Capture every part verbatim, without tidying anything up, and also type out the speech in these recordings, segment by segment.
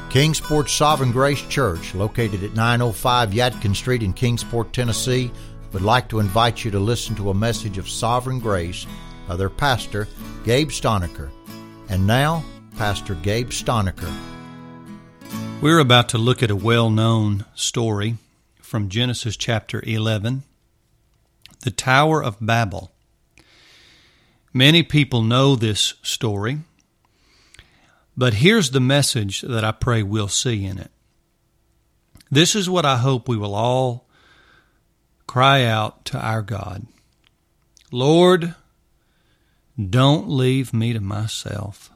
Kingsport Sovereign Grace Church, located at nine oh five Yadkin Street in Kingsport, Tennessee, would like to invite you to listen to a message of sovereign grace by their pastor, Gabe Stoniker. And now, Pastor Gabe Stoniker. We're about to look at a well-known story from Genesis chapter eleven, the Tower of Babel. Many people know this story, but here's the message that I pray we'll see in it. This is what I hope we will all cry out to our God. Lord, don't leave me to myself.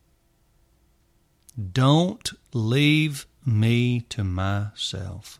Don't leave me to myself.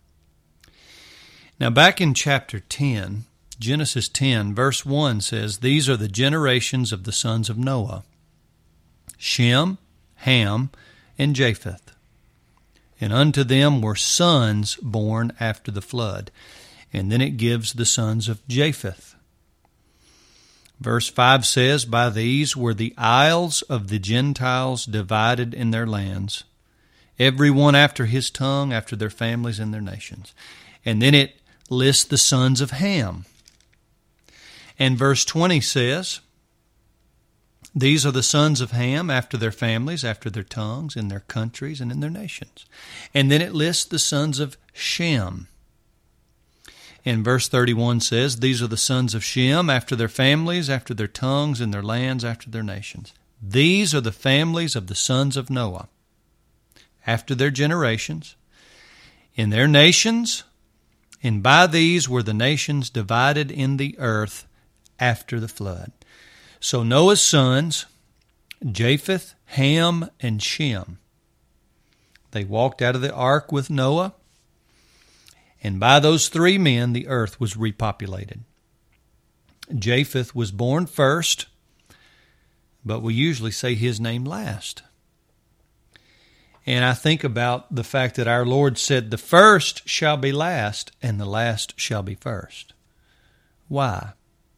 Now, back in chapter ten, Genesis ten, verse one says, "These are the generations of the sons of Noah, Shem, Ham, and Japheth. And unto them were sons born after the flood." And then it gives the sons of Japheth. Verse five says, "By these were the isles of the Gentiles divided in their lands, every one after his tongue, after their families and their nations." And then it lists the sons of Ham. And verse twenty says, "These are the sons of Ham after their families, after their tongues, in their countries, and in their nations." And then it lists the sons of Shem. And verse thirty-one says, "These are the sons of Shem after their families, after their tongues, in their lands, after their nations." These are the families of the sons of Noah, after their generations, in their nations, and by these were the nations divided in the earth after the flood. So Noah's sons, Japheth, Ham, and Shem, they walked out of the ark with Noah, and by those three men the earth was repopulated. Japheth was born first, but we usually say his name last. And I think about the fact that our Lord said, "The first shall be last, and the last shall be first." Why?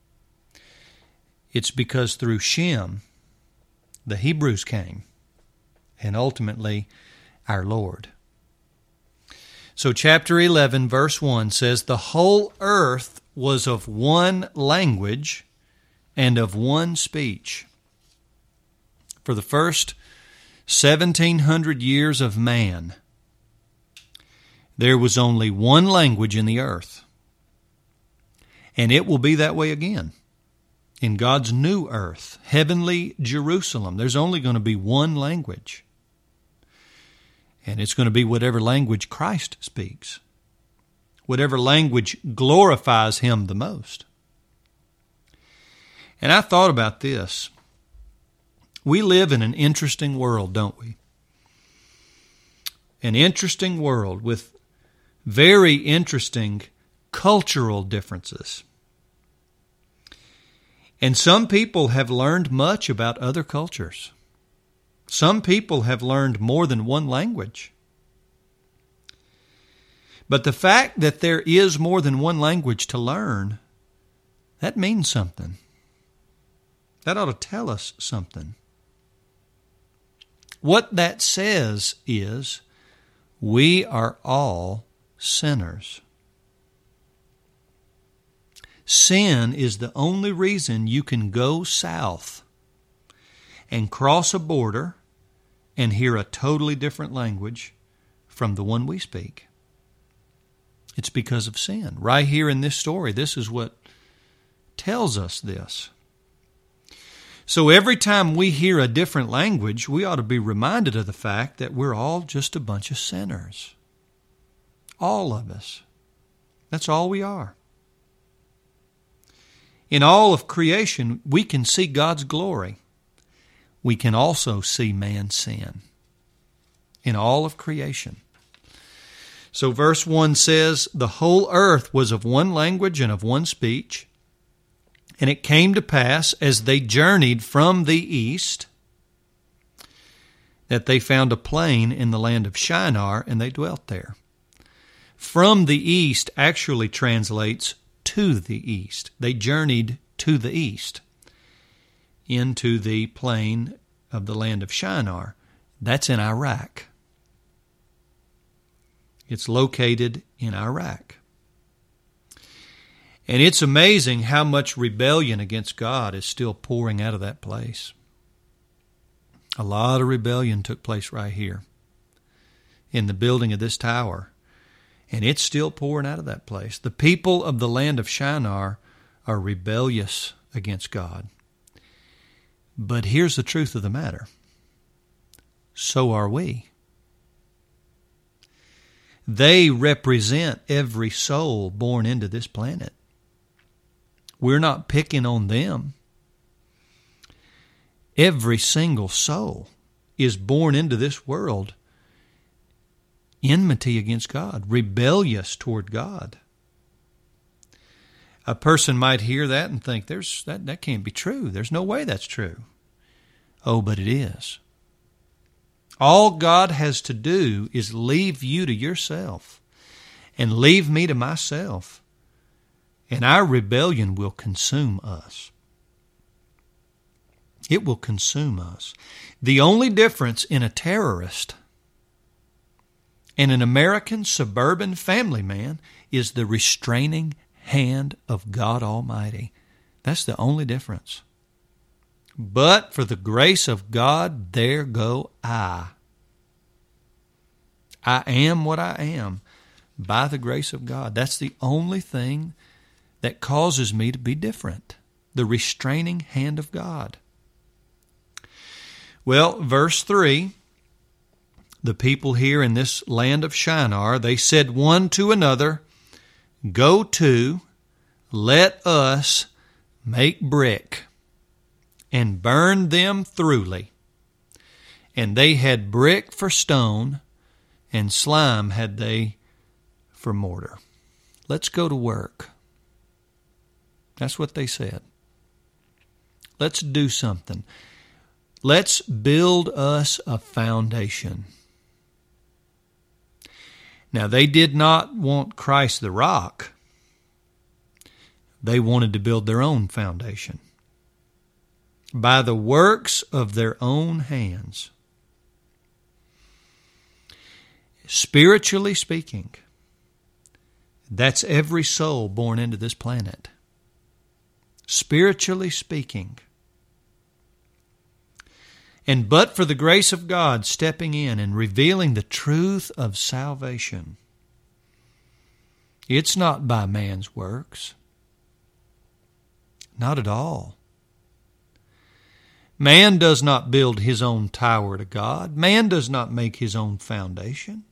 It's because through Shem, the Hebrews came, and ultimately our Lord. So chapter eleven, verse one says, "The whole earth was of one language and of one speech." For the first seventeen hundred years of man, there was only one language in the earth. And it will be that way again. In God's new earth, heavenly Jerusalem, there's only going to be one language. And it's going to be whatever language Christ speaks, whatever language glorifies Him the most. And I thought about this. We live in an interesting world, don't we? An interesting world with very interesting cultural differences. And some people have learned much about other cultures. Some people have learned more than one language. But the fact that there is more than one language to learn, that means something. That ought to tell us something. What that says is, we are all sinners. Sin is the only reason you can go south and cross a border and hear a totally different language from the one we speak. It's because of sin. Right here in this story, this is what tells us this. So every time we hear a different language, we ought to be reminded of the fact that we're all just a bunch of sinners. All of us. That's all we are. In all of creation, we can see God's glory. We can also see man's sin in all of creation. So verse one says, "The whole earth was of one language and of one speech. And it came to pass, as they journeyed from the east, that they found a plain in the land of Shinar, and they dwelt there." From the east actually translates to the east. They journeyed to the east, into the plain of the land of Shinar. That's in Iraq. It's located in Iraq. And it's amazing how much rebellion against God is still pouring out of that place. A lot of rebellion took place right here in the building of this tower. And it's still pouring out of that place. The people of the land of Shinar are rebellious against God. But here's the truth of the matter. So are we. They represent every soul born into this planet. We're not picking on them. Every single soul is born into this world enmity against God, rebellious toward God. A person might hear that and think, "There's that, that can't be true. There's no way that's true." Oh, but it is. All God has to do is leave you to yourself and leave me to myself, and our rebellion will consume us. It will consume us. The only difference in a terrorist and an American suburban family man is the restraining hand of God Almighty. That's the only difference. But for the grace of God, there go I. I am what I am by the grace of God. That's the only thing that causes me to be different. The restraining hand of God. Well, verse three, the people here in this land of Shinar, they said one to another, "Go to, let us make brick, and burn them thoroughly." And they had brick for stone, and slime had they for mortar. Let's go to work. That's what they said. Let's do something. Let's build us a foundation. Now, they did not want Christ the rock. They wanted to build their own foundation by the works of their own hands. Spiritually speaking, that's every soul born into this planet. Spiritually speaking. And but for the grace of God stepping in and revealing the truth of salvation, it's not by man's works. Not at all. Man does not build his own tower to God. Man does not make his own foundation.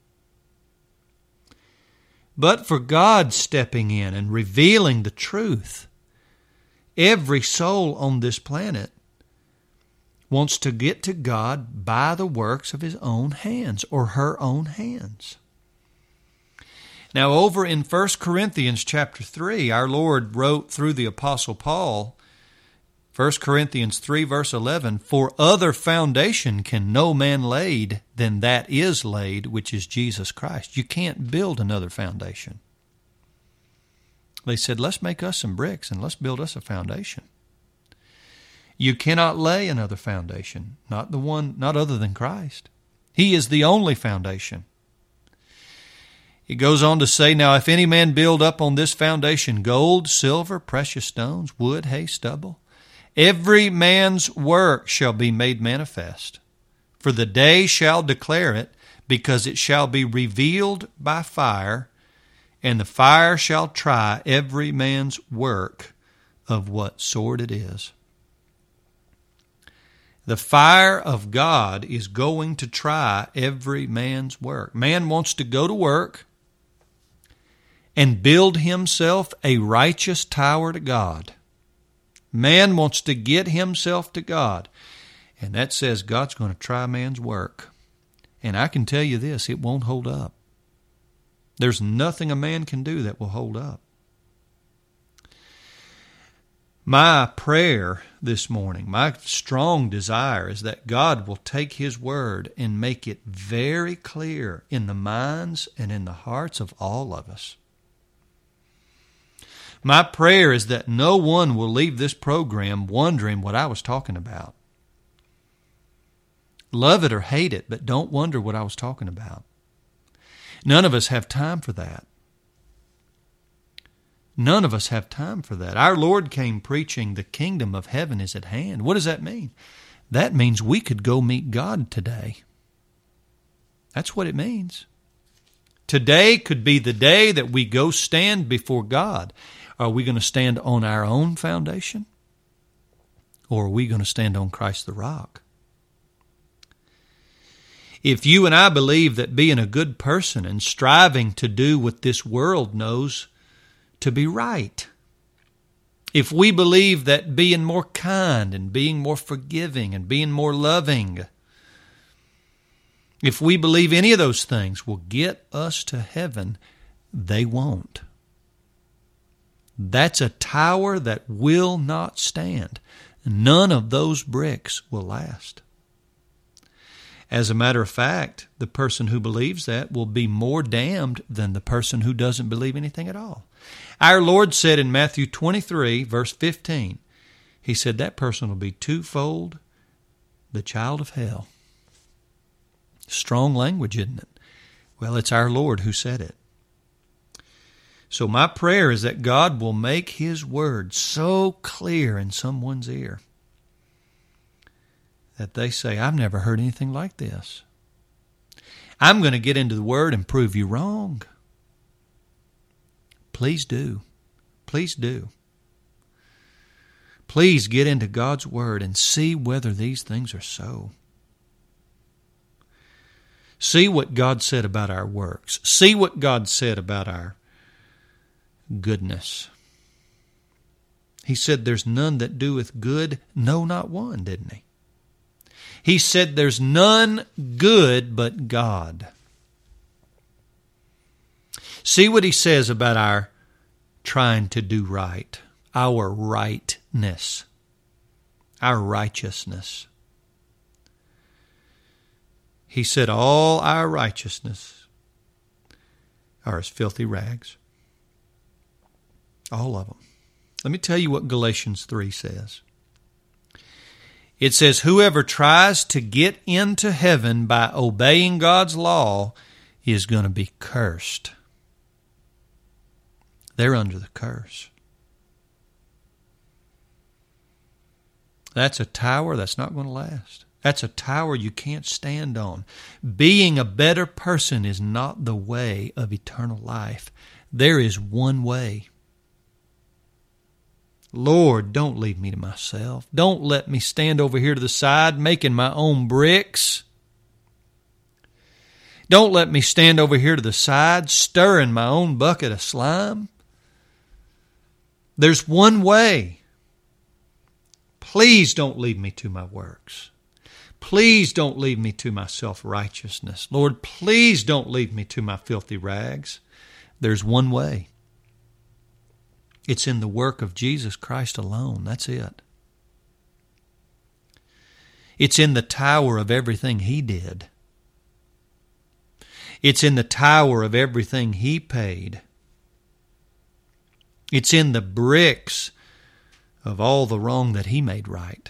But for God stepping in and revealing the truth, every soul on this planet wants to get to God by the works of his own hands or her own hands. Now, over in First Corinthians chapter three, our Lord wrote through the Apostle Paul, First Corinthians three, verse eleven, "For other foundation can no man lay than that is laid, which is Jesus Christ." You can't build another foundation. They said, "Let's make us some bricks and let's build us a foundation." You cannot lay another foundation, not the one, not other than Christ. He is the only foundation. It goes on to say, "Now if any man build up on this foundation gold, silver, precious stones, wood, hay, stubble, every man's work shall be made manifest. For the day shall declare it, because it shall be revealed by fire, and the fire shall try every man's work of what sort it is." The fire of God is going to try every man's work. Man wants to go to work and build himself a righteous tower to God. Man wants to get himself to God. And that says God's going to try man's work. And I can tell you this, it won't hold up. There's nothing a man can do that will hold up. My prayer this morning, my strong desire is that God will take His Word and make it very clear in the minds and in the hearts of all of us. My prayer is that no one will leave this program wondering what I was talking about. Love it or hate it, but don't wonder what I was talking about. None of us have time for that. None of us have time for that. Our Lord came preaching the kingdom of heaven is at hand. What does that mean? That means we could go meet God today. That's what it means. Today could be the day that we go stand before God. Are we going to stand on our own foundation? Or are we going to stand on Christ the rock? If you and I believe that being a good person and striving to do what this world knows to be right, if we believe that being more kind and being more forgiving and being more loving, if we believe any of those things will get us to heaven, they won't. That's a tower that will not stand. None of those bricks will last. As a matter of fact, the person who believes that will be more damned than the person who doesn't believe anything at all. Our Lord said in Matthew twenty-three, verse fifteen, He said that person will be twofold the child of hell. Strong language, isn't it? Well, it's our Lord who said it. So my prayer is that God will make His word so clear in someone's ear that they say, I've never heard anything like this. I'm going to get into the Word and prove you wrong. Please do. Please do. Please get into God's Word and see whether these things are so. See what God said about our works. See what God said about our goodness. He said, there's none that doeth good, no, not one, didn't He? He said, there's none good but God. See what He says about our trying to do right, our rightness, our righteousness. He said, all our righteousness are as filthy rags. All of them. Let me tell you what Galatians three says. It says, whoever tries to get into heaven by obeying God's law is going to be cursed. They're under the curse. That's a tower that's not going to last. That's a tower you can't stand on. Being a better person is not the way of eternal life. There is one way. Lord, don't leave me to myself. Don't let me stand over here to the side making my own bricks. Don't let me stand over here to the side stirring my own bucket of slime. There's one way. Please don't lead me to my works. Please don't lead me to my self-righteousness. Lord, please don't lead me to my filthy rags. There's one way. It's in the work of Jesus Christ alone. That's it. It's in the tower of everything He did. It's in the tower of everything He paid. It's in the bricks of all the wrong that He made right.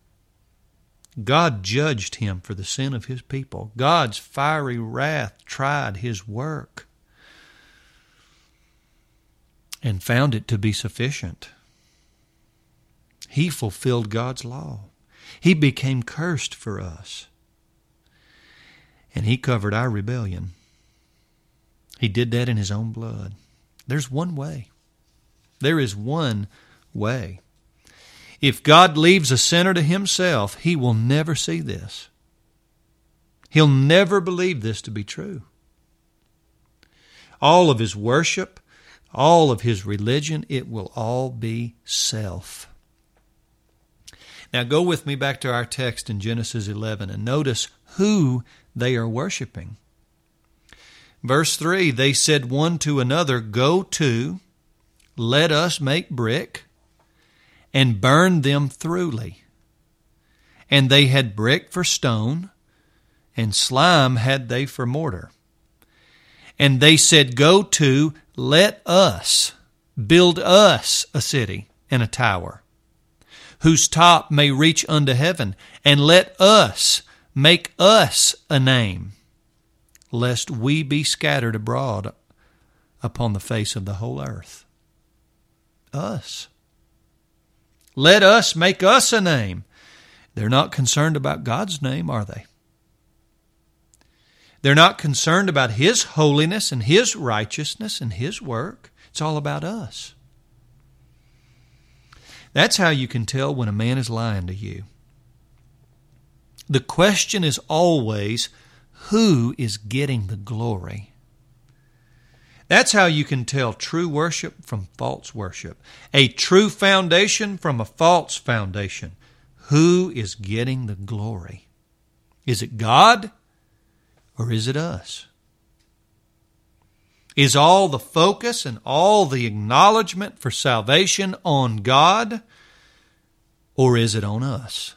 God judged Him for the sin of His people. God's fiery wrath tried His work and found it to be sufficient. He fulfilled God's law. He became cursed for us. And He covered our rebellion. He did that in His own blood. There's one way. There is one way. If God leaves a sinner to himself, he will never see this. He'll never believe this to be true. All of his worship, all of his religion, it will all be self. Now go with me back to our text in Genesis eleven and notice who they are worshiping. Verse three, they said one to another, "Go to, let us make brick, and burn them thoroughly." And they had brick for stone, and slime had they for mortar. And they said, "Go to, let us build us a city and a tower, whose top may reach unto heaven, and let us make us a name, lest we be scattered abroad upon the face of the whole earth. Us. Let us make us a name. They're not concerned about God's name, are they? They're not concerned about His holiness and His righteousness and His work. It's all about us. That's how you can tell when a man is lying to you. The question is always, who is getting the glory? That's how you can tell true worship from false worship. A true foundation from a false foundation. Who is getting the glory? Is it God? Or is it us? Is all the focus and all the acknowledgement for salvation on God? Or is it on us?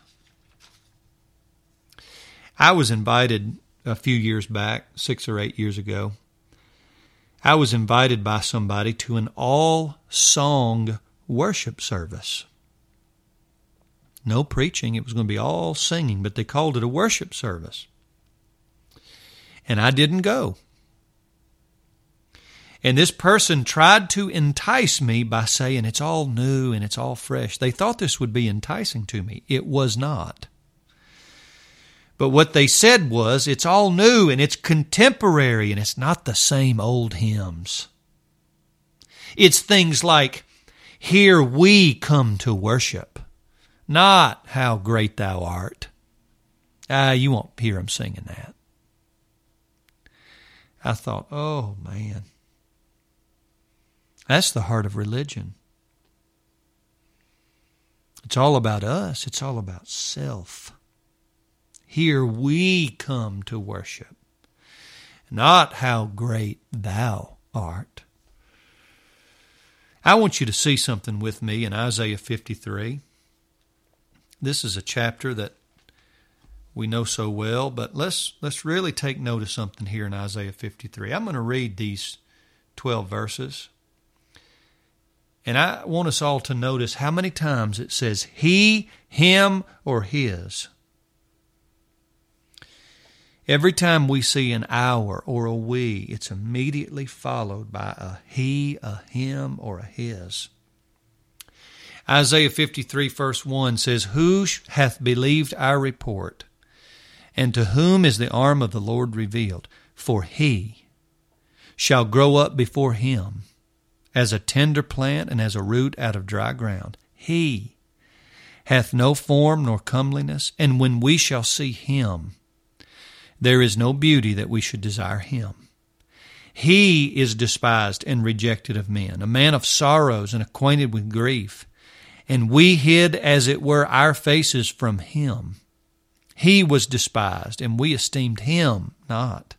I was invited a few years back, six or eight years ago. I was invited by somebody to an all-song worship service. No preaching. It was going to be all singing, but they called it a worship service. And I didn't go. And this person tried to entice me by saying it's all new and it's all fresh. They thought this would be enticing to me. It was not. But what they said was it's all new and it's contemporary and it's not the same old hymns. It's things like, here we come to worship, not how great thou art. Ah, you won't hear them singing that. I thought, oh, man. That's the heart of religion. It's all about us. It's all about self. Here we come to worship, not how great thou art. I want you to see something with me in Isaiah fifty-three. This is a chapter that we know so well, but let's let's really take note of something here in Isaiah fifty-three. I'm going to read these twelve verses, and I want us all to notice how many times it says he, him, or his. Every time we see an our or a we, it's immediately followed by a he, a him, or a his. Isaiah fifty-three verse one says, who hath believed our report? And to whom is the arm of the Lord revealed? For he shall grow up before him as a tender plant and as a root out of dry ground. He hath no form nor comeliness, and when we shall see him, there is no beauty that we should desire him. He is despised and rejected of men, a man of sorrows and acquainted with grief, and we hid as it were our faces from him. He was despised, and we esteemed him not.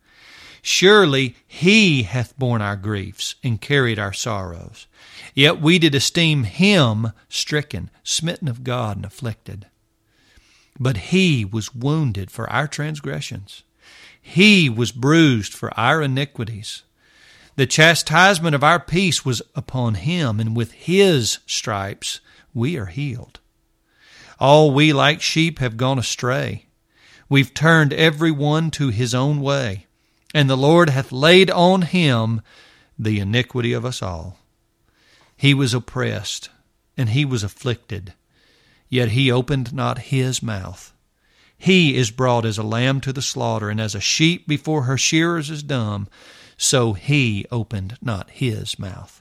Surely he hath borne our griefs and carried our sorrows. Yet we did esteem him stricken, smitten of God, and afflicted. But he was wounded for our transgressions. He was bruised for our iniquities. The chastisement of our peace was upon him, and with his stripes we are healed. All we like sheep have gone astray. We've turned every one to his own way, and the Lord hath laid on him the iniquity of us all. He was oppressed, and he was afflicted, yet he opened not his mouth. He is brought as a lamb to the slaughter, and as a sheep before her shearers is dumb, so he opened not his mouth.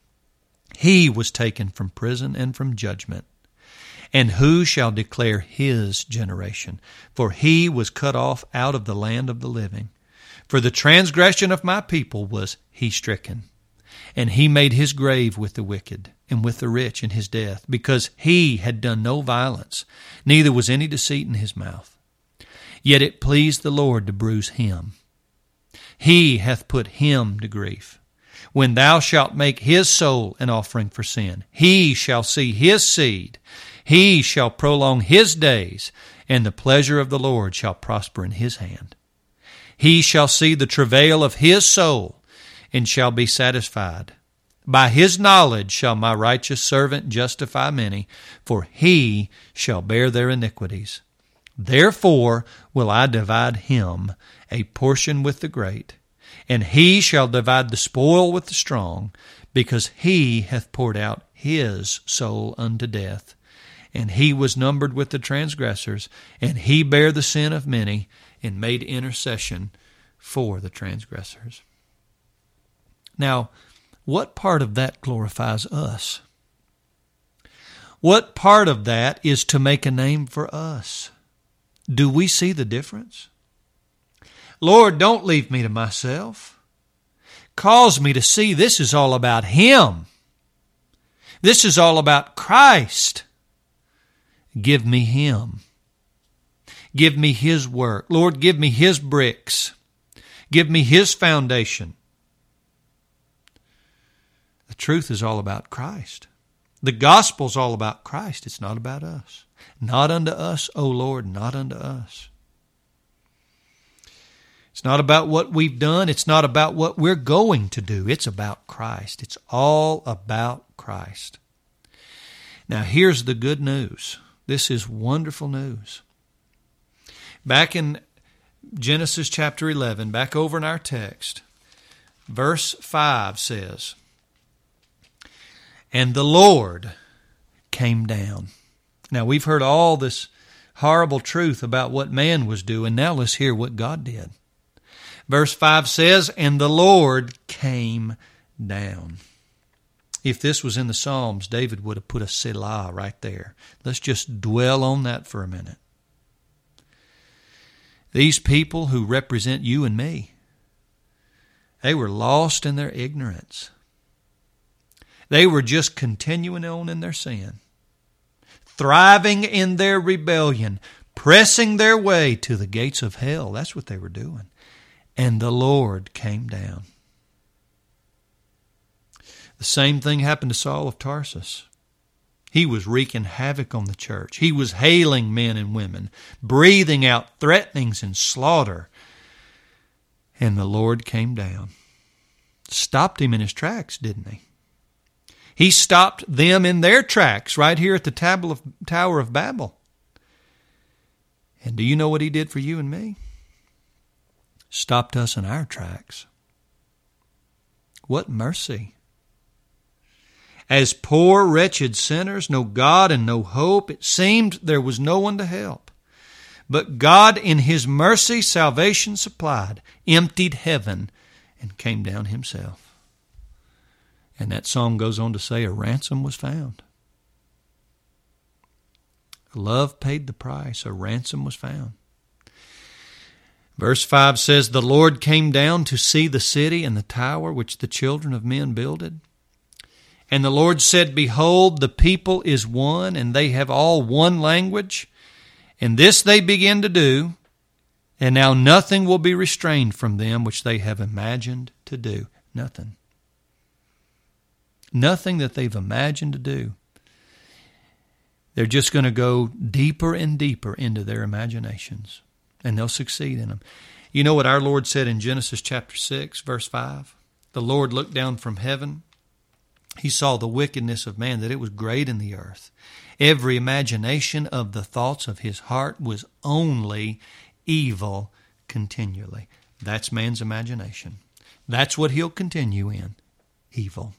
He was taken from prison and from judgment. And who shall declare his generation? For he was cut off out of the land of the living. For the transgression of my people was he stricken. And he made his grave with the wicked, and with the rich in his death, because he had done no violence, neither was any deceit in his mouth. Yet it pleased the Lord to bruise him. He hath put him to grief. When thou shalt make his soul an offering for sin, he shall see his seed. He shall prolong his days, and the pleasure of the Lord shall prosper in his hand. He shall see the travail of his soul, and shall be satisfied. By his knowledge shall my righteous servant justify many, for he shall bear their iniquities. Therefore will I divide him a portion with the great, and he shall divide the spoil with the strong, because he hath poured out his soul unto death. And he was numbered with the transgressors, and he bare the sin of many, and made intercession for the transgressors. Now, what part of that glorifies us? What part of that is to make a name for us? Do we see the difference? Lord, don't leave me to myself. Cause me to see this is all about Him. This is all about Christ. Give me Him. Give me His work. Lord, give me His bricks. Give me His foundation. The truth is all about Christ. The gospel's all about Christ. It's not about us. Not unto us, O Lord, not unto us. It's not about what we've done. It's not about what we're going to do. It's about Christ. It's all about Christ. Now, here's the good news. This is wonderful news. Back in Genesis chapter eleven, back over in our text, verse five says, "And the Lord came down." Now, we've heard all this horrible truth about what man was doing. Now let's hear what God did. Verse five says, "And the Lord came down." If this was in the Psalms, David would have put a Selah right there. Let's just dwell on that for a minute. These people who represent you and me, they were lost in their ignorance. They were just continuing on in their sin, thriving in their rebellion, pressing their way to the gates of hell. That's what they were doing. And the Lord came down. The same thing happened to Saul of Tarsus. He was wreaking havoc on the church. He was hailing men and women, breathing out threatenings and slaughter. And the Lord came down. Stopped him in his tracks, didn't he? He stopped them in their tracks right here at the Tower of Babel. And do you know what He did for you and me? Stopped us in our tracks. What mercy. As poor, wretched sinners, no God and no hope, it seemed there was no one to help. But God, in His mercy, salvation supplied, emptied heaven, and came down Himself. And that song goes on to say, a ransom was found. Love paid the price. A ransom was found. Verse five says, "The Lord came down to see the city and the tower which the children of men builded. And the Lord said, Behold, the people is one, and they have all one language. And this they begin to do, and now nothing will be restrained from them which they have imagined to do." Nothing. Nothing that they've imagined to do. They're just going to go deeper and deeper into their imaginations, and they'll succeed in them. You know what our Lord said in Genesis chapter six, verse five? The Lord looked down from heaven. He saw the wickedness of man, that it was great in the earth. Every imagination of the thoughts of his heart was only evil continually. That's man's imagination. That's what he'll continue in. Evil.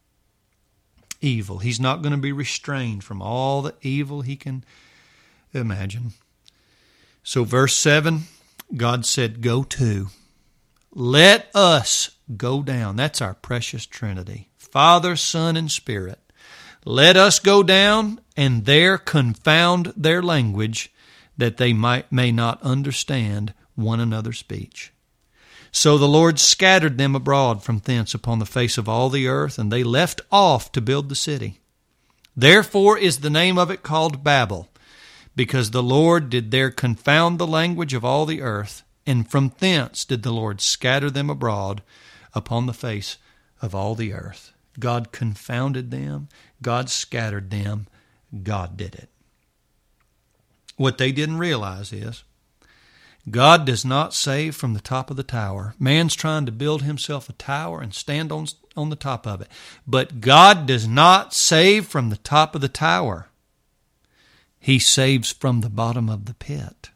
Evil. He's not going to be restrained from all the evil he can imagine. So verse seven, God said, "Go to. Let us go down." That's our precious Trinity. Father, Son, and Spirit. "Let us go down and there confound their language, that they might may not understand one another's speech." So the Lord scattered them abroad from thence upon the face of all the earth, and they left off to build the city. Therefore is the name of it called Babel, because the Lord did there confound the language of all the earth, and from thence did the Lord scatter them abroad upon the face of all the earth. God confounded them. God scattered them. God did it. What they didn't realize is God does not save from the top of the tower. Man's trying to build himself a tower and stand on, on the top of it. But God does not save from the top of the tower. He saves from the bottom of the pit.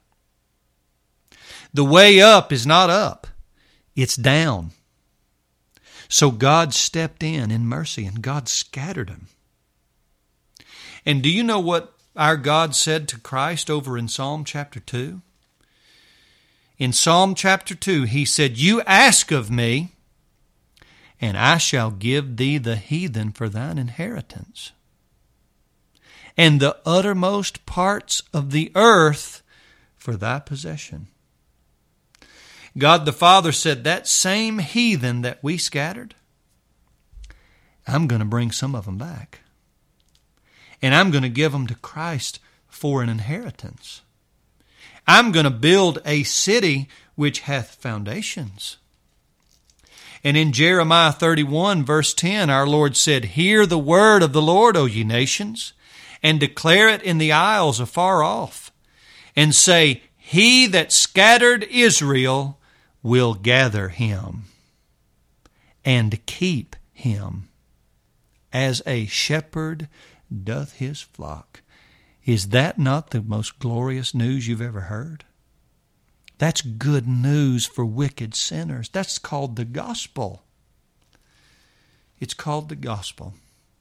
The way up is not up. It's down. So God stepped in in mercy and God scattered them. And do you know what our God said to Christ over in Psalm chapter two? In Psalm chapter two, He said, "You ask of me, and I shall give thee the heathen for thine inheritance, and the uttermost parts of the earth for thy possession." God the Father said, that same heathen that we scattered, I'm going to bring some of them back. And I'm going to give them to Christ for an inheritance. I'm going to build a city which hath foundations. And in Jeremiah thirty-one, verse ten, our Lord said, "Hear the word of the Lord, O ye nations, and declare it in the isles afar off, and say, He that scattered Israel will gather him and keep him, as a shepherd doth his flock." Is that not the most glorious news you've ever heard? That's good news for wicked sinners. That's called the gospel. It's called the gospel.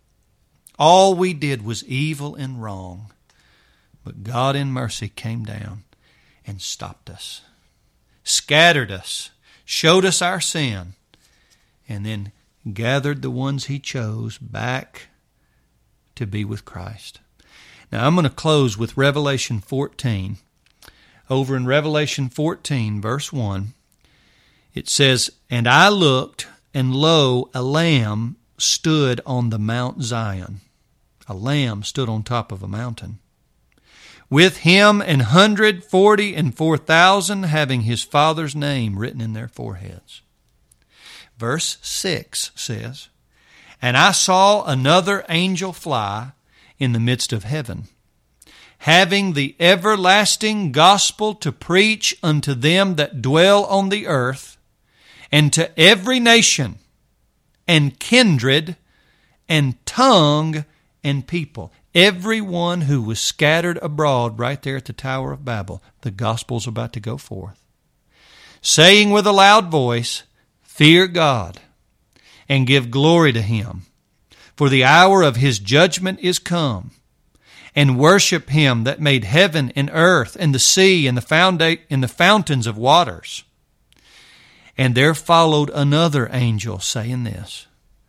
All we did was evil and wrong, but God in mercy came down and stopped us, scattered us, showed us our sin, and then gathered the ones He chose back to be with Christ. Now I'm going to close with Revelation fourteen. Over in Revelation fourteen, verse one, it says, "And I looked, and lo, a lamb stood on the Mount Zion." A lamb stood on top of a mountain. "With him an hundred forty and four thousand, having his Father's name written in their foreheads." Verse six says, "And I saw another angel fly in the midst of heaven, having the everlasting gospel to preach unto them that dwell on the earth, and to every nation, and kindred, and tongue, and people." Everyone who was scattered abroad right there at the Tower of Babel, the gospel's about to go forth. "Saying with a loud voice, Fear God, and give glory to Him, for the hour of His judgment is come. And worship Him that made heaven and earth and the sea and the founda- and the fountains of waters." And there followed another angel saying this,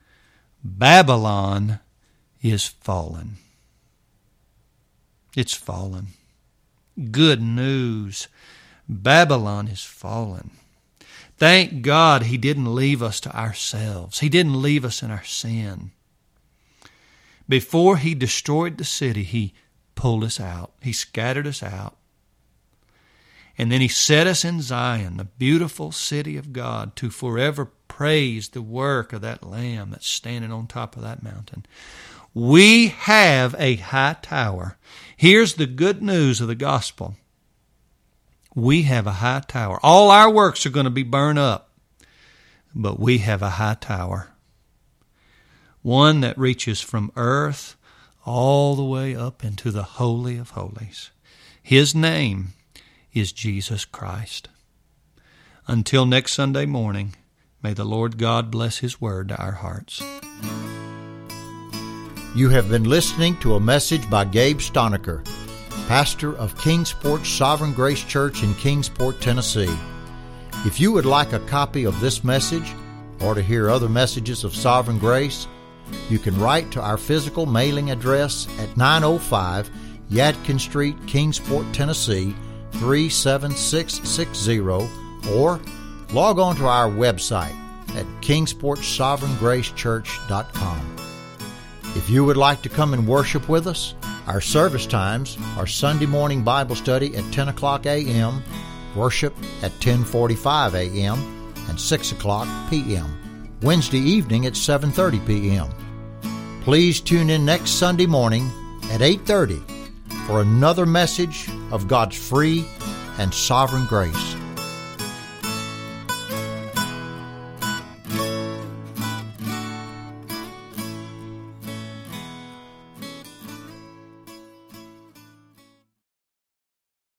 "Babylon is fallen." It's fallen. Good news. Babylon is fallen. Thank God He didn't leave us to ourselves. He didn't leave us in our sin. Before He destroyed the city, He pulled us out. He scattered us out. And then He set us in Zion, the beautiful city of God, to forever praise the work of that Lamb that's standing on top of that mountain. We have a high tower. Here's the good news of the gospel. We have a high tower. All our works are going to be burned up, but we have a high tower. One that reaches from earth all the way up into the Holy of Holies. His name is Jesus Christ. Until next Sunday morning, may the Lord God bless His word to our hearts. You have been listening to a message by Gabe Stonecker, pastor of Kingsport Sovereign Grace Church in Kingsport, Tennessee. If you would like a copy of this message or to hear other messages of Sovereign Grace, you can write to our physical mailing address at nine oh five Yadkin Street, Kingsport, Tennessee, three seven six six zero, or log on to our website at kingsport sovereign grace church dot com. If you would like to come and worship with us, our service times are Sunday morning Bible study at ten o'clock a.m., worship at ten forty-five a.m., and six o'clock p.m., Wednesday evening at seven thirty p.m. Please tune in next Sunday morning at eight thirty for another message of God's free and sovereign grace.